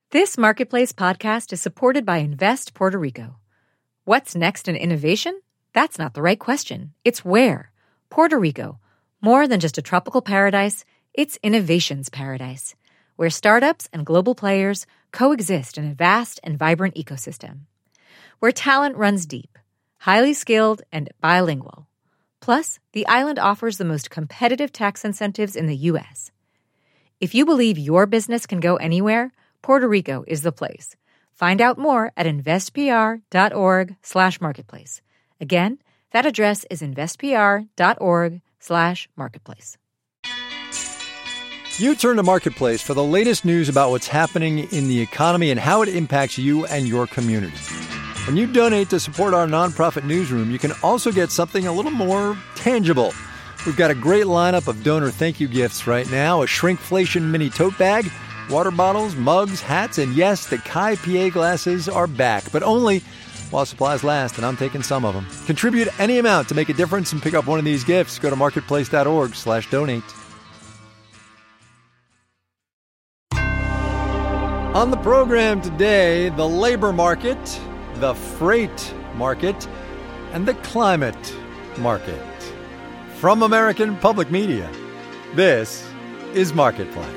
This Marketplace podcast is supported by Invest Puerto Rico. What's next in innovation? That's not the right question. It's where. Puerto Rico. More than just a tropical paradise, it's innovation's paradise, where startups and global players coexist in a vast and vibrant ecosystem. Where talent runs deep, highly skilled, and bilingual. Plus, the island offers the most competitive tax incentives in the U.S. If you believe your business can go anywhere, Puerto Rico is the place. Find out more at investpr.org/marketplace. Again, that address is investpr.org/marketplace. You turn to Marketplace for the latest news about what's happening in the economy and how it impacts you and your community. When you donate to support our nonprofit newsroom, you can also get something a little more tangible. We've got a great lineup of donor thank you gifts right now: a shrinkflation mini tote bag, water bottles, mugs, hats, and yes, the Kai PA glasses are back, but only while supplies last, and I'm taking some of them. Contribute any amount to make a difference and pick up one of these gifts. Go to marketplace.org/donate. On the program today, the labor market, the freight market, and the climate market. From American Public Media, this is Marketplace.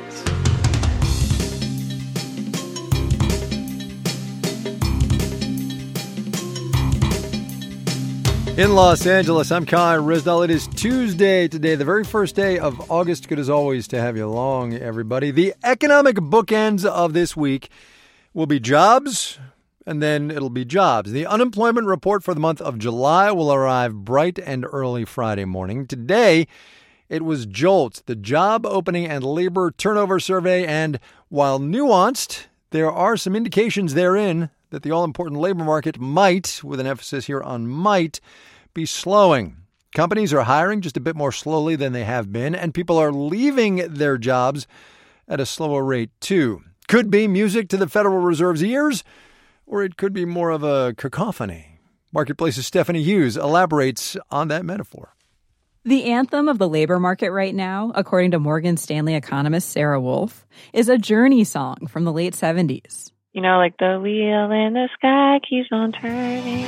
In Los Angeles, I'm Kai Ryssdal. It is Tuesday today, the very first day of August. Good as always to have you along, everybody. The economic bookends of this week will be jobs, and then it'll be jobs. The unemployment report for the month of July will arrive bright and early Friday morning. Today, it was JOLTS, the Job Opening and Labor Turnover Survey, and while nuanced, there are some indications therein that the all-important labor market might, with an emphasis here on might, be slowing. Companies are hiring just a bit more slowly than they have been, and people are leaving their jobs at a slower rate, too. Could be music to the Federal Reserve's ears, or it could be more of a cacophony. Marketplace's Stephanie Hughes elaborates on that metaphor. The anthem of the labor market right now, according to Morgan Stanley economist Sarah Wolf, is a Journey song from the late 70s. You know, like the wheel in the sky keeps on turning.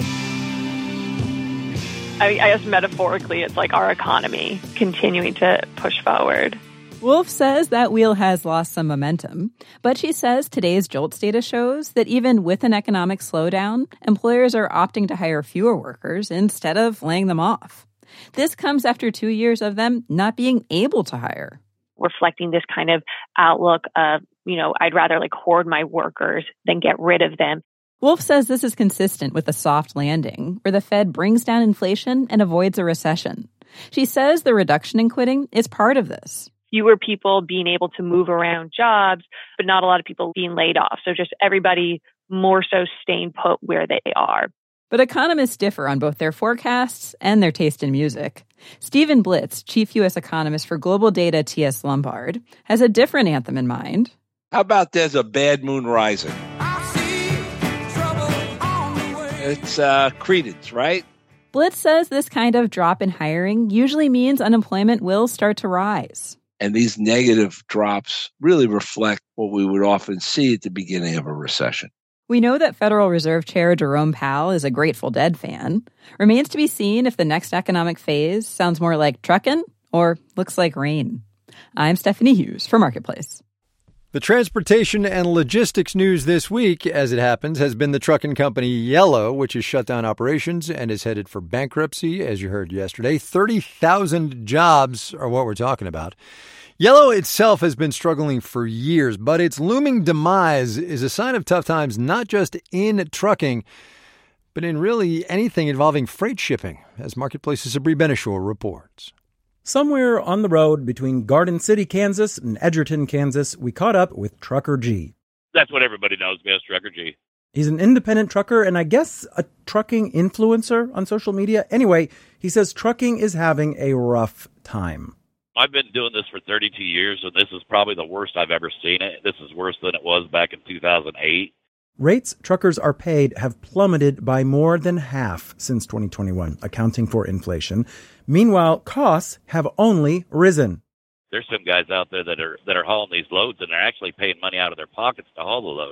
I guess metaphorically, it's like our economy continuing to push forward. Wolf says that wheel has lost some momentum, but she says today's JOLTS data shows that even with an economic slowdown, employers are opting to hire fewer workers instead of laying them off. This comes after 2 years of them not being able to hire. Reflecting this kind of outlook of, I'd rather hoard my workers than get rid of them. Wolf says this is consistent with a soft landing, where the Fed brings down inflation and avoids a recession. She says the reduction in quitting is part of this. Fewer people being able to move around jobs, but not a lot of people being laid off. So just everybody more so staying put where they are. But economists differ on both their forecasts and their taste in music. Stephen Blitz, chief U.S. economist for Global Data at T.S. Lombard, has a different anthem in mind. How about There's a Bad Moon Rising? It's Creedence, right? Blitz says this kind of drop in hiring usually means unemployment will start to rise. And these negative drops really reflect what we would often see at the beginning of a recession. We know that Federal Reserve Chair Jerome Powell is a Grateful Dead fan. Remains to be seen if the next economic phase sounds more like truckin' or looks like rain. I'm Stephanie Hughes for Marketplace. The transportation and logistics news this week, as it happens, has been the trucking company Yellow, which has shut down operations and is headed for bankruptcy, as you heard yesterday. 30,000 jobs are what we're talking about. Yellow itself has been struggling for years, but its looming demise is a sign of tough times, not just in trucking, but in really anything involving freight shipping, as Marketplace's Sabri Benishore reports. Somewhere on the road between Garden City, Kansas and Edgerton, Kansas, we caught up with Trucker G. That's what everybody knows me as Trucker G. He's an independent trucker and I guess a trucking influencer on social media. Anyway, he says trucking is having a rough time. I've been doing this for 32 years, and this is probably the worst I've ever seen it. This is worse than it was back in 2008. Rates truckers are paid have plummeted by more than half since 2021, accounting for inflation. Meanwhile, costs have only risen. There's some guys out there that are hauling these loads, and they're actually paying money out of their pockets to haul the load.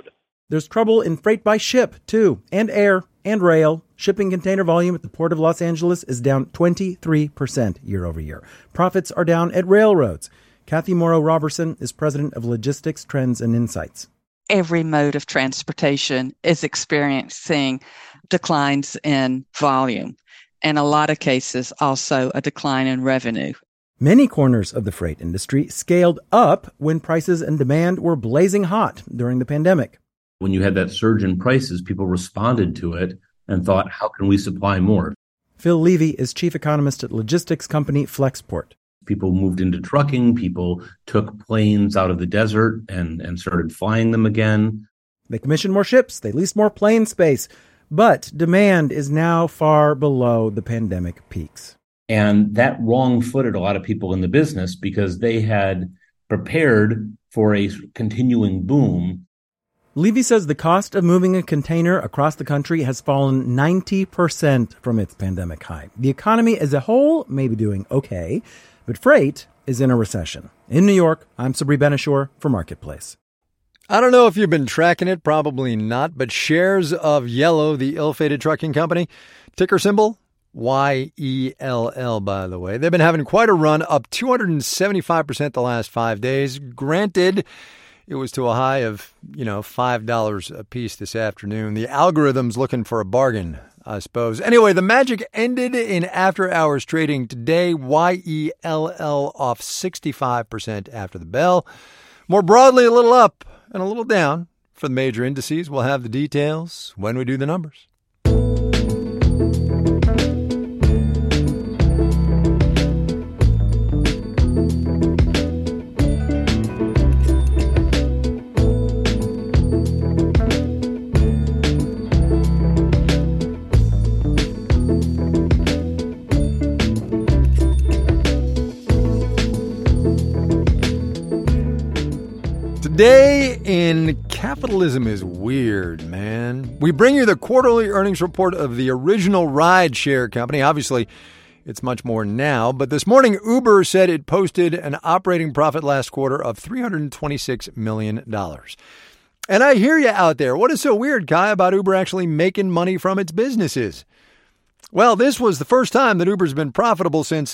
There's trouble in freight by ship, too, and air and rail. Shipping container volume at the Port of Los Angeles is down 23% year over year. Profits are down at railroads. Kathy Morrow-Robertson is president of Logistics Trends and Insights. Every mode of transportation is experiencing declines in volume, and a lot of cases also a decline in revenue. Many corners of the freight industry scaled up when prices and demand were blazing hot during the pandemic. When you had that surge in prices, people responded to it and thought, how can we supply more? Phil Levy is chief economist at logistics company Flexport. People moved into trucking. People took planes out of the desert and started flying them again. They commissioned more ships. They leased more plane space. But demand is now far below the pandemic peaks. And that wrong-footed a lot of people in the business because they had prepared for a continuing boom. Levy says the cost of moving a container across the country has fallen 90% from its pandemic high. The economy as a whole may be doing okay, but freight is in a recession. In New York, I'm Sabri Ben-Achour for Marketplace. I don't know if you've been tracking it, probably not, but shares of Yellow, the ill-fated trucking company, ticker symbol YELL, by the way. They've been having quite a run, up 275% the last 5 days. Granted, it was to a high of, $5 a piece this afternoon. The algorithm's looking for a bargain, I suppose. Anyway, the magic ended in after-hours trading today. YELL off 65% after the bell. More broadly, a little up and a little down for the major indices. We'll have the details when we do the numbers. Today in Capitalism is Weird, man. We bring you the quarterly earnings report of the original rideshare company. Obviously, it's much more now. But this morning, Uber said it posted an operating profit last quarter of $326 million. And I hear you out there. What is so weird, Kai, about Uber actually making money from its businesses? Well, this was the first time that Uber's been profitable since...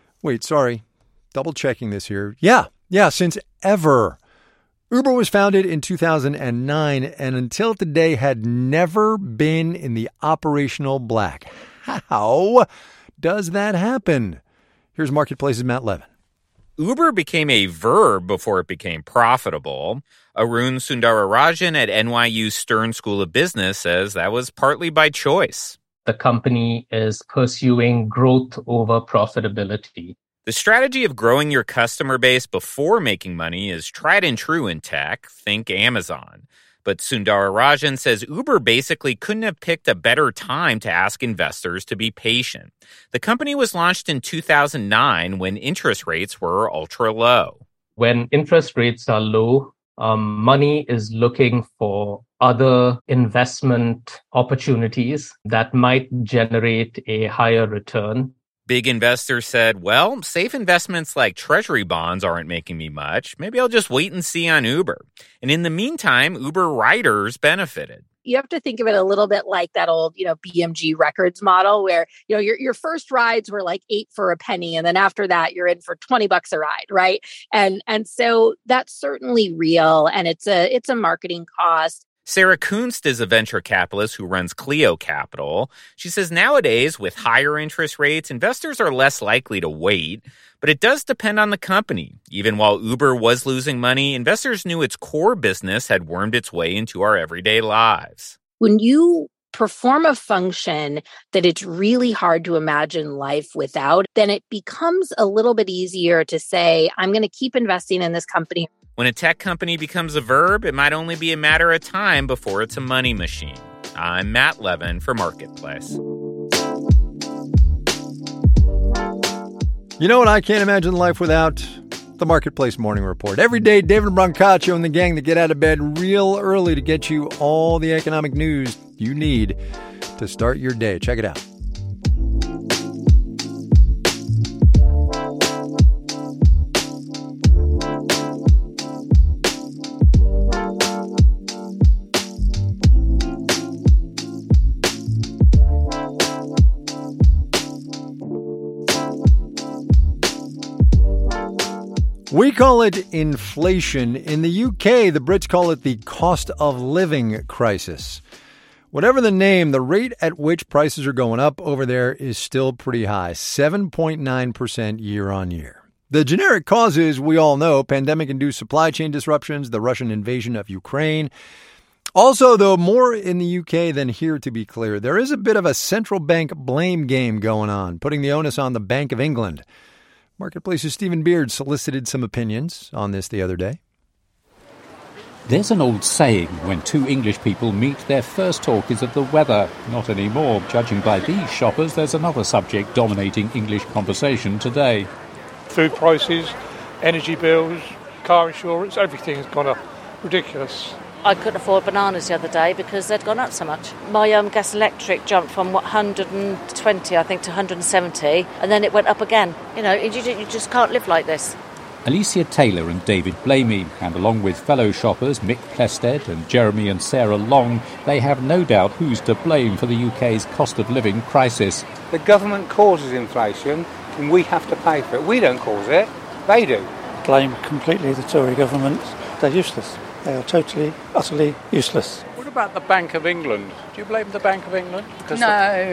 double checking this here. Yeah, since ever. Uber was founded in 2009 and until today had never been in the operational black. How does that happen? Here's Marketplace's Matt Levin. Uber became a verb before it became profitable. Arun Sundararajan at NYU Stern School of Business says that was partly by choice. The company is pursuing growth over profitability. The strategy of growing your customer base before making money is tried and true in tech. Think Amazon. But Sundararajan says Uber basically couldn't have picked a better time to ask investors to be patient. The company was launched in 2009 when interest rates were ultra low. When interest rates are low, money is looking for other investment opportunities that might generate a higher return. Big investors said, well, safe investments like treasury bonds aren't making me much. Maybe I'll just wait and see on Uber. And in the meantime, Uber riders benefited. You have to think of it a little bit like that old, BMG Records model where, your first rides were like 8 for a penny. And then after that, you're in for $20 a ride, right? And so that's certainly real. And it's a marketing cost. Sarah Kunst is a venture capitalist who runs Clio Capital. She says nowadays, with higher interest rates, investors are less likely to wait. But it does depend on the company. Even while Uber was losing money, investors knew its core business had wormed its way into our everyday lives. When you perform a function that it's really hard to imagine life without, then it becomes a little bit easier to say, I'm going to keep investing in this company. When a tech company becomes a verb, it might only be a matter of time before it's a money machine. I'm Matt Levin for Marketplace. You know what I can't imagine life without? The Marketplace Morning Report. Every day, David Brancaccio and the gang that get out of bed real early to get you all the economic news you need to start your day. Check it out. We call it inflation. In the UK, the Brits call it the cost of living crisis. Whatever the name, the rate at which prices are going up over there is still pretty high, 7.9% year on year. The generic causes, we all know, pandemic-induced supply chain disruptions, the Russian invasion of Ukraine. Also, though, more in the UK than here, to be clear, there is a bit of a central bank blame game going on, putting the onus on the Bank of England. Marketplace's Stephen Beard solicited some opinions on this the other day. There's an old saying, when two English people meet, their first talk is of the weather. Not anymore. Judging by these shoppers, there's another subject dominating English conversation today. Food prices, energy bills, car insurance, everything has gone up. Ridiculous. I couldn't afford bananas the other day because they'd gone up so much. My gas electric jumped from 120, I think, to 170, and then it went up again. You know, you just can't live like this. Alicia Taylor and David Blamey, and along with fellow shoppers Mick Plested and Jeremy and Sarah Long, they have no doubt who's to blame for the UK's cost of living crisis. The government causes inflation and we have to pay for it. We don't cause it, they do. Blame completely the Tory government. They're useless. They are totally, utterly useless. What about the Bank of England? Do you blame the Bank of England? No.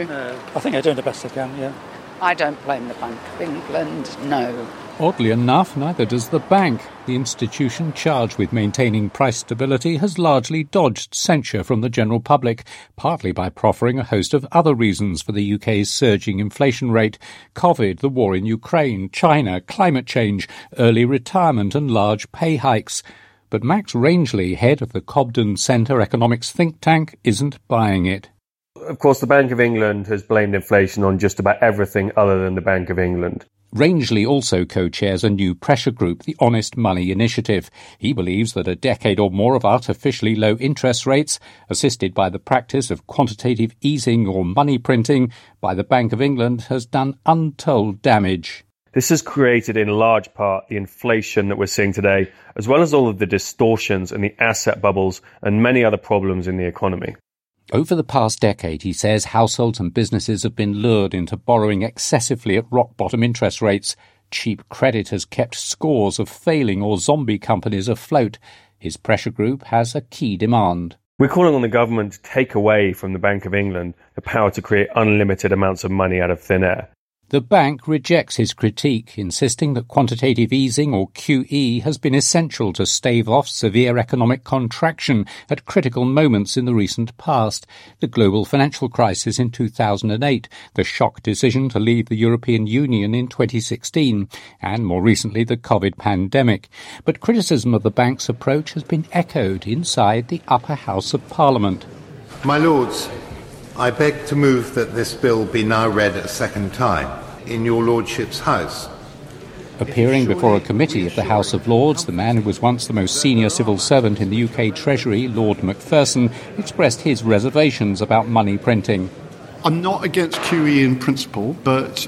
I think they're doing the best they can, yeah. I don't blame the Bank of England, no. Oddly enough, neither does the bank. The institution charged with maintaining price stability has largely dodged censure from the general public, partly by proffering a host of other reasons for the UK's surging inflation rate: COVID, the war in Ukraine, China, climate change, early retirement and large pay hikes. But Max Rangeley, head of the Cobden Centre Economics think tank, isn't buying it. Of course, the Bank of England has blamed inflation on just about everything other than the Bank of England. Rangeley also co-chairs a new pressure group, the Honest Money Initiative. He believes that a decade or more of artificially low interest rates, assisted by the practice of quantitative easing or money printing by the Bank of England, has done untold damage. This has created in large part the inflation that we're seeing today, as well as all of the distortions and the asset bubbles and many other problems in the economy. Over the past decade, he says, households and businesses have been lured into borrowing excessively at rock-bottom interest rates. Cheap credit has kept scores of failing or zombie companies afloat. His pressure group has a key demand. We're calling on the government to take away from the Bank of England the power to create unlimited amounts of money out of thin air. The bank rejects his critique, insisting that quantitative easing, or QE, has been essential to stave off severe economic contraction at critical moments in the recent past: the global financial crisis in 2008, the shock decision to leave the European Union in 2016, and more recently the COVID pandemic. But criticism of the bank's approach has been echoed inside the upper house of Parliament. My Lords, I beg to move that this bill be now read a second time in your Lordship's House. Appearing before a committee of the House of Lords, the man who was once the most senior civil servant in the UK Treasury, Lord Macpherson, expressed his reservations about money printing. I'm not against QE in principle, but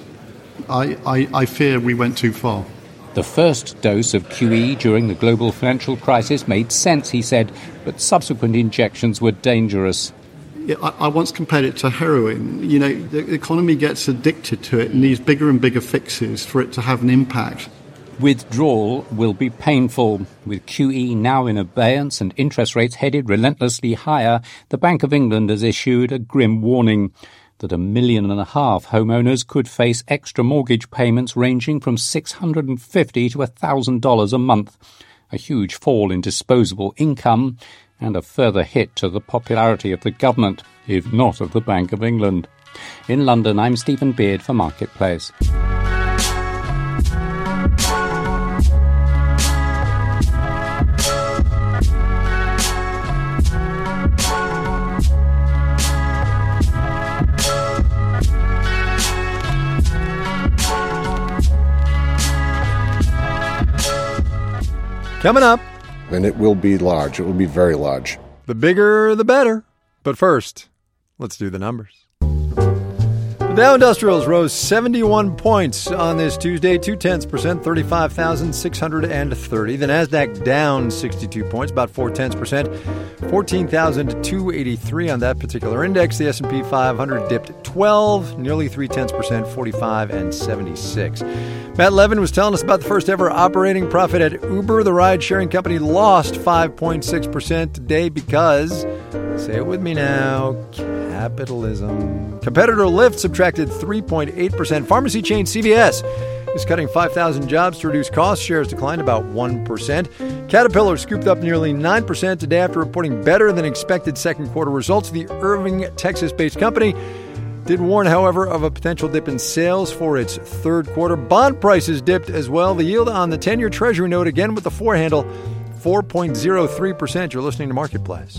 I fear we went too far. The first dose of QE during the global financial crisis made sense, he said, but subsequent injections were dangerous. I once compared it to heroin. You know, the economy gets addicted to it and needs bigger and bigger fixes for it to have an impact. Withdrawal will be painful. With QE now in abeyance and interest rates headed relentlessly higher, the Bank of England has issued a grim warning that 1.5 million homeowners could face extra mortgage payments ranging from $650 to $1,000 a month, a huge fall in disposable income, and a further hit to the popularity of the government, if not of the Bank of England. In London, I'm Stephen Beard for Marketplace. Coming up. And it will be large. It will be very large. The bigger, the better. But first, let's do the numbers. The Dow Industrials rose 71 points on this Tuesday, 0.2%, 35,630. The Nasdaq down 62 points, about 0.4%, 14,283 on that particular index. The S&P 500 dipped 12, nearly 0.3%, 45 and 76. Matt Levin was telling us about the first ever operating profit at Uber. The ride-sharing company lost 5.6% today because, say it with me now, capitalism. Competitor Lyft subtracted 3.8%. Pharmacy chain CVS is cutting 5,000 jobs to reduce costs. Shares declined about 1%. Caterpillar scooped up nearly 9% today after reporting better than expected second quarter results. The Irving, Texas-based company did warn, however, of a potential dip in sales for its third quarter. Bond prices dipped as well. The yield on the 10-year Treasury note, again with the 4 handle, 4.03%. You're listening to Marketplace.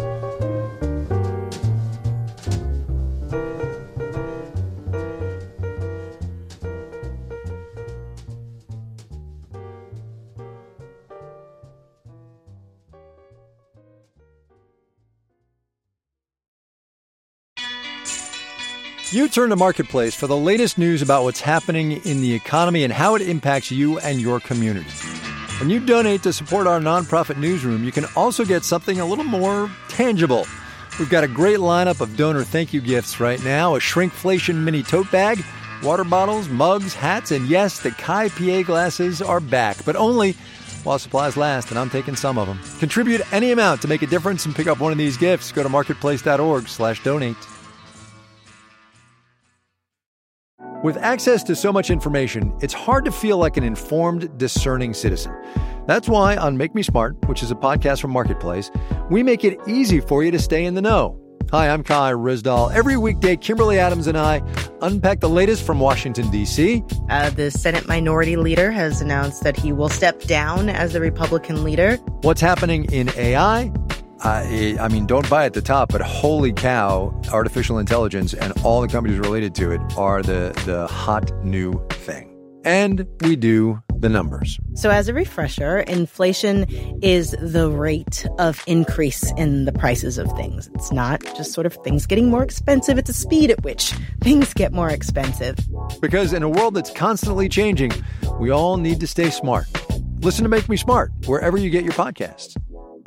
You turn to Marketplace for the latest news about what's happening in the economy and how it impacts you and your community. When you donate to support our nonprofit newsroom, you can also get something a little more tangible. We've got a great lineup of donor thank you gifts right now. A shrinkflation mini tote bag, water bottles, mugs, hats, and yes, the Kai PA glasses are back, but only while supplies last, and I'm taking some of them. Contribute any amount to make a difference and pick up one of these gifts. Go to marketplace.org/donate. With access to so much information, it's hard to feel like an informed, discerning citizen. That's why on Make Me Smart, which is a podcast from Marketplace, we make it easy for you to stay in the know. Hi, I'm Kai Ryssdal. Every weekday, Kimberly Adams and I unpack the latest from Washington, D.C. The Senate Minority Leader has announced that he will step down as the Republican leader. What's happening in AI? I mean, don't buy at the top, but holy cow, artificial intelligence and all the companies related to it are the hot new thing. And we do the numbers. So as a refresher, inflation is the rate of increase in the prices of things. It's not just sort of things getting more expensive. It's the speed at which things get more expensive. Because in a world that's constantly changing, we all need to stay smart. Listen to Make Me Smart wherever you get your podcasts.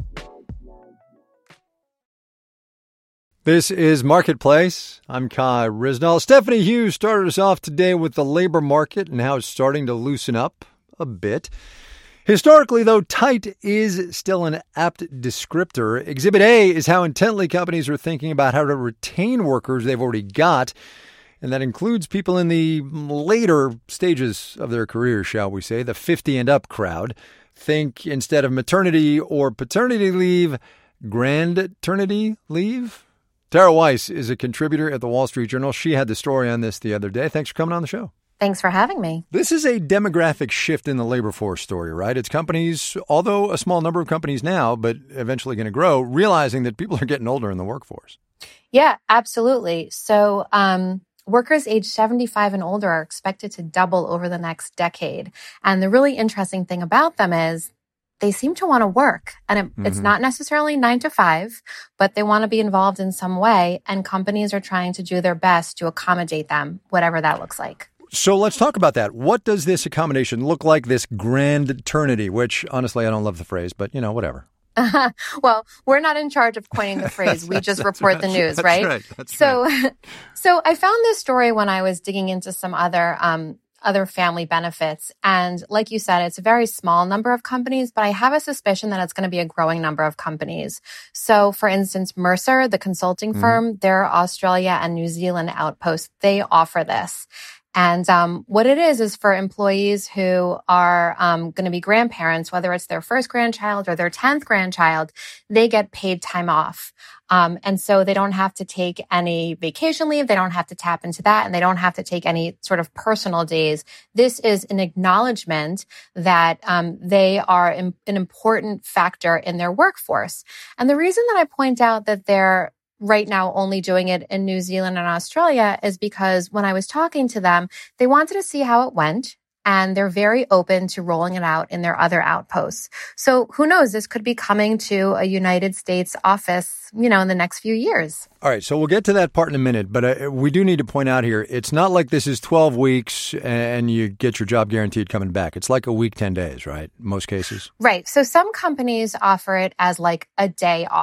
This is Marketplace. I'm Kai Ryssdal. Stephanie Hughes started us off today with the labor market and how it's starting to loosen up a bit. Historically, though, tight is still an apt descriptor. Exhibit A is how intently companies are thinking about how to retain workers they've already got. And that includes people in the later stages of their career, shall we say, the 50 and up crowd. Think instead of maternity or paternity leave, grandternity leave. Tara Weiss is a contributor at the Wall Street Journal. She had the story on this the other day. Thanks for coming on the show. Thanks for having me. This is a demographic shift in the labor force story, right? It's companies, although a small number of companies now, but eventually going to grow, realizing that people are getting older in the workforce. Yeah, absolutely. So workers age 75 and older are expected to double over the next decade. And the really interesting thing about them is they seem to want to work. And it's not necessarily 9 to 5, but they want to be involved in some way. And companies are trying to do their best to accommodate them, whatever that looks like. So let's talk about that. What does this accommodation look like, this grandternity, which honestly, I don't love the phrase, but you know, whatever. Well, we're not in charge of coining the phrase. We just report the news, right? So I found this story when I was digging into some other family benefits. And like you said, it's a very small number of companies, but I have a suspicion that it's going to be a growing number of companies. So for instance, Mercer, the consulting firm, their Australia and New Zealand outpost, they offer this. And what it is for employees who are going to be grandparents, whether it's their first grandchild or their 10th grandchild, they get paid time off. And so they don't have to take any vacation leave. They don't have to tap into that. And they don't have to take any sort of personal days. This is an acknowledgement that they are an important factor in their workforce. And the reason that I point out that they're right now only doing it in New Zealand and Australia is because when I was talking to them, they wanted to see how it went. And they're very open to rolling it out in their other outposts. So who knows? This could be coming to a United States office, in the next few years. All right. So we'll get to that part in a minute. But we do need to point out here, it's not like this is 12 weeks and you get your job guaranteed coming back. It's like a week, 10 days, right? In most cases. Right. So some companies offer it as like a day off.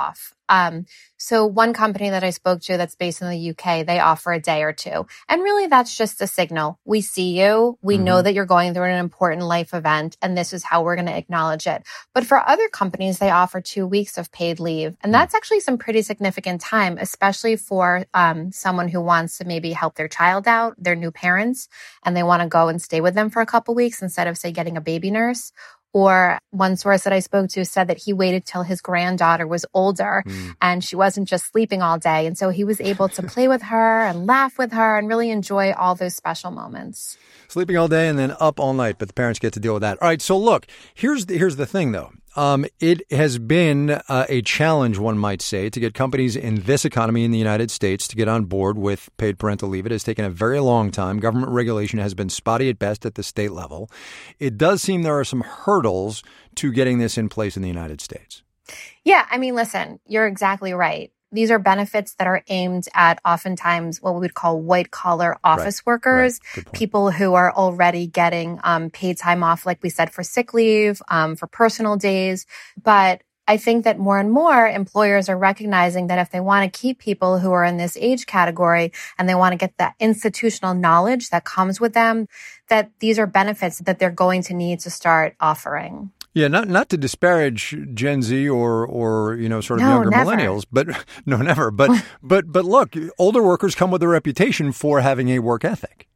So one company that I spoke to that's based in the UK, they offer a day or two. And really that's just a signal. We see you. We know that you're going through an important life event, and this is how we're going to acknowledge it. But for other companies, they offer 2 weeks of paid leave. And that's actually some pretty significant time, especially for someone who wants to maybe help their child out, their new parents, and they want to go and stay with them for a couple weeks instead of, say, getting a baby nurse. Or one source that I spoke to said that he waited till his granddaughter was older and she wasn't just sleeping all day. And so he was able to play with her and laugh with her and really enjoy all those special moments. Sleeping all day and then up all night, but the parents get to deal with that. All right, so look, here's the thing, though. It has been a challenge, one might say, to get companies in this economy in the United States to get on board with paid parental leave. It has taken a very long time. Government regulation has been spotty at best at the state level. It does seem there are some hurdles to getting this in place in the United States. Yeah, I mean, listen, you're exactly right. These are benefits that are aimed at oftentimes what we would call white-collar office workers, people who are already getting paid time off, like we said, for sick leave, for personal days. But I think that more and more employers are recognizing that if they want to keep people who are in this age category and they want to get that institutional knowledge that comes with them, that these are benefits that they're going to need to start offering. Yeah, not to disparage Gen Z or sort of younger millennials, but no, never. But look, older workers come with a reputation for having a work ethic.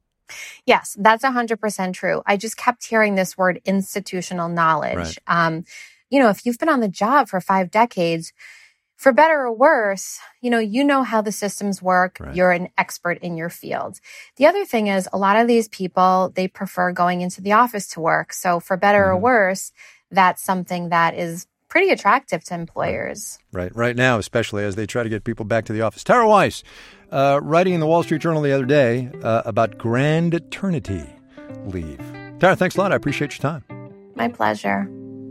Yes, that's 100% true. I just kept hearing this word institutional knowledge. Right. If you've been on the job for 5 decades, for better or worse, you know how the systems work. Right. You're an expert in your field. The other thing is a lot of these people, they prefer going into the office to work. So for better or worse, that's something that is pretty attractive to employers. Right now, especially as they try to get people back to the office. Tara Weiss, writing in the Wall Street Journal the other day about grandternity leave. Tara, thanks a lot. I appreciate your time. My pleasure.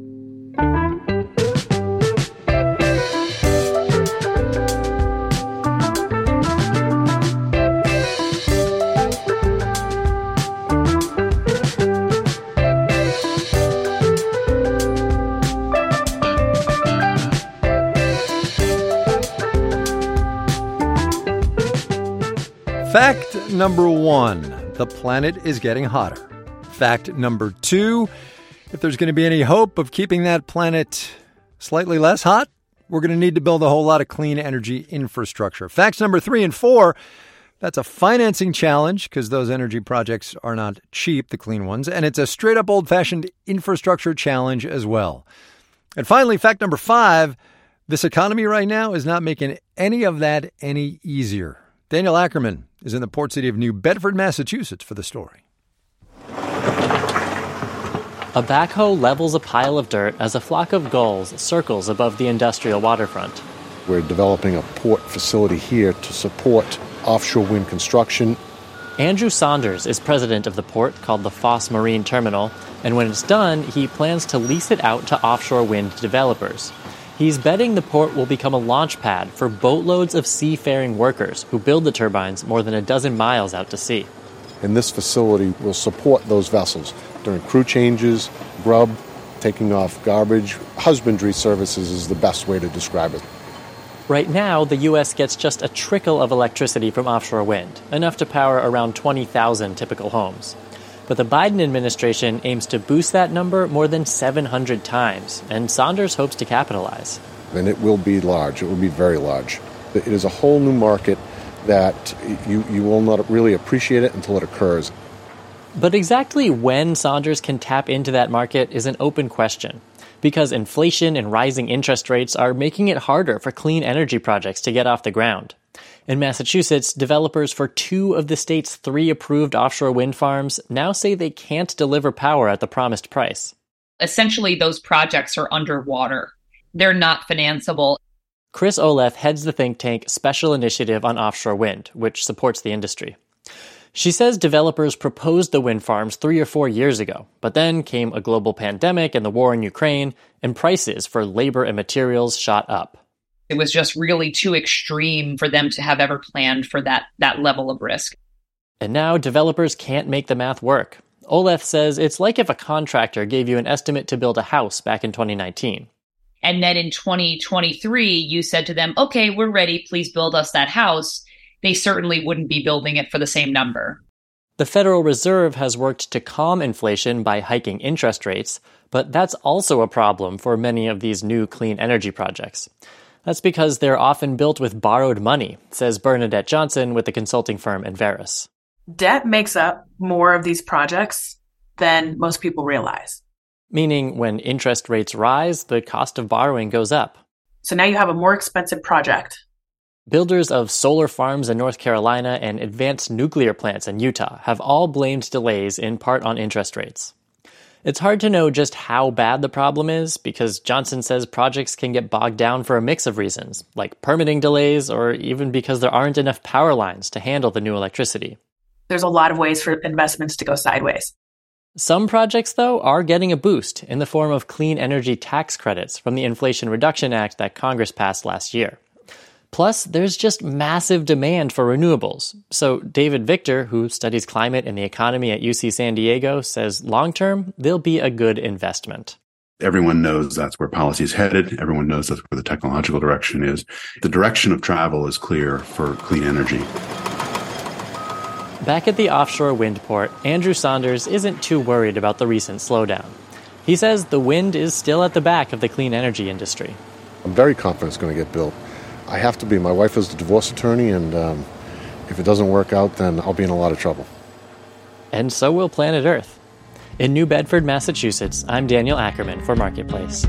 Fact number 1, the planet is getting hotter. Fact number 2, if there's going to be any hope of keeping that planet slightly less hot, we're going to need to build a whole lot of clean energy infrastructure. Facts number 3 and 4, that's a financing challenge because those energy projects are not cheap, the clean ones, and it's a straight up old-fashioned infrastructure challenge as well. And finally, fact number 5, this economy right now is not making any of that any easier. Daniel Ackerman is in the port city of New Bedford, Massachusetts for the story. A backhoe levels a pile of dirt as a flock of gulls circles above the industrial waterfront. We're developing a port facility here to support offshore wind construction. Andrew Saunders is president of the port called the Foss Marine Terminal, and when it's done, he plans to lease it out to offshore wind developers. He's betting the port will become a launch pad for boatloads of seafaring workers who build the turbines more than a dozen miles out to sea. And this facility will support those vessels during crew changes, grub, taking off garbage. Husbandry services is the best way to describe it. Right now, the U.S. gets just a trickle of electricity from offshore wind, enough to power around 20,000 typical homes. But the Biden administration aims to boost that number more than 700 times, and Saunders hopes to capitalize. And it will be large. It will be very large. It is a whole new market that you will not really appreciate it until it occurs. But exactly when Saunders can tap into that market is an open question, because inflation and rising interest rates are making it harder for clean energy projects to get off the ground. In Massachusetts, developers for 2 of the state's 3 approved offshore wind farms now say they can't deliver power at the promised price. Essentially, those projects are underwater. They're not financeable. Chris Oleth heads the think tank Special Initiative on Offshore Wind, which supports the industry. She says developers proposed the wind farms 3 or 4 years ago, but then came a global pandemic and the war in Ukraine, and prices for labor and materials shot up. It was just really too extreme for them to have ever planned for that level of risk. And now developers can't make the math work. Oleth says it's like if a contractor gave you an estimate to build a house back in 2019. and then in 2023, you said to them, okay, we're ready, please build us that house, they certainly wouldn't be building it for the same number. The Federal Reserve has worked to calm inflation by hiking interest rates, but that's also a problem for many of these new clean energy projects. That's because they're often built with borrowed money, says Bernadette Johnson with the consulting firm Enverus. Debt makes up more of these projects than most people realize. Meaning when interest rates rise, the cost of borrowing goes up. So now you have a more expensive project. Builders of solar farms in North Carolina and advanced nuclear plants in Utah have all blamed delays in part on interest rates. It's hard to know just how bad the problem is because Johnson says projects can get bogged down for a mix of reasons, like permitting delays or even because there aren't enough power lines to handle the new electricity. There's a lot of ways for investments to go sideways. Some projects, though, are getting a boost in the form of clean energy tax credits from the Inflation Reduction Act that Congress passed last year. Plus, there's just massive demand for renewables. So David Victor, who studies climate and the economy at UC San Diego, says long-term, they'll be a good investment. Everyone knows that's where policy is headed. Everyone knows that's where the technological direction is. The direction of travel is clear for clean energy. Back at the offshore wind port, Andrew Saunders isn't too worried about the recent slowdown. He says the wind is still at the back of the clean energy industry. I'm very confident it's going to get built. I have to be. My wife is the divorce attorney, and if it doesn't work out, then I'll be in a lot of trouble. And so will Planet Earth. In New Bedford, Massachusetts, I'm Daniel Ackerman for Marketplace.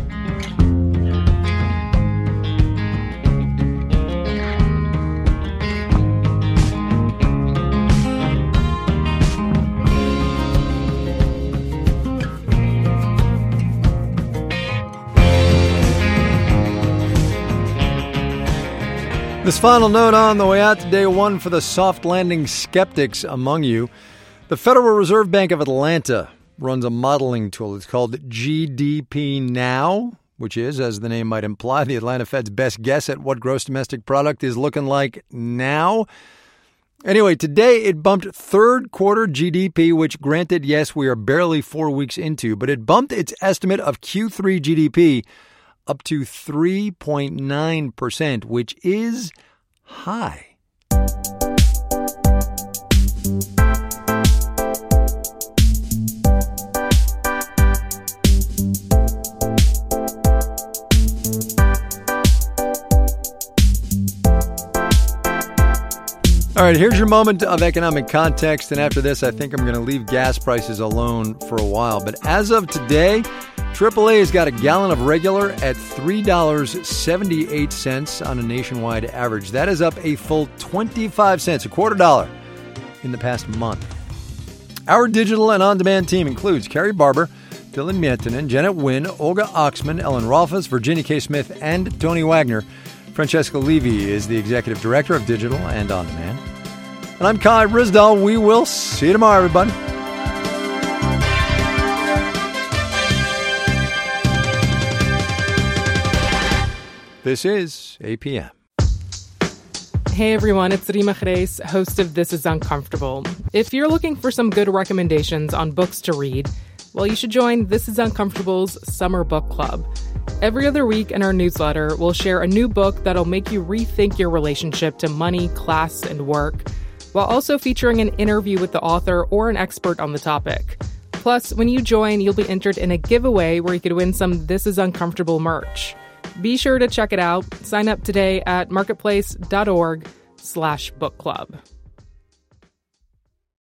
This final note on the way out to day one for the soft landing skeptics among you. The Federal Reserve Bank of Atlanta runs a modeling tool. It's called GDP Now, which is, as the name might imply, the Atlanta Fed's best guess at what gross domestic product is looking like now. Anyway, today it bumped third quarter GDP, which granted, yes, we are barely 4 weeks into, but it bumped its estimate of Q3 GDP up to 3.9%, which is high. All right, here's your moment of economic context, and after this, I think I'm going to leave gas prices alone for a while. But as of today, AAA has got a gallon of regular at $3.78 on a nationwide average. That is up a full 25 cents, a quarter dollar, in the past month. Our digital and on-demand team includes Carrie Barber, Dylan Miettinen, Janet Wynn, Olga Oxman, Ellen Rolfes, Virginia K. Smith, and Tony Wagner. Francesca Levy is the executive director of digital and on-demand. And I'm Kai Ryssdal. We will see you tomorrow, everybody. This is APM. Hey everyone, it's Rima Reis, host of This Is Uncomfortable. If you're looking for some good recommendations on books to read, well, you should join This Is Uncomfortable's Summer Book Club. Every other week in our newsletter, we'll share a new book that'll make you rethink your relationship to money, class, and work, while also featuring an interview with the author or an expert on the topic. Plus, when you join, you'll be entered in a giveaway where you could win some This Is Uncomfortable merch. Be sure to check it out. Sign up today at marketplace.org/book club.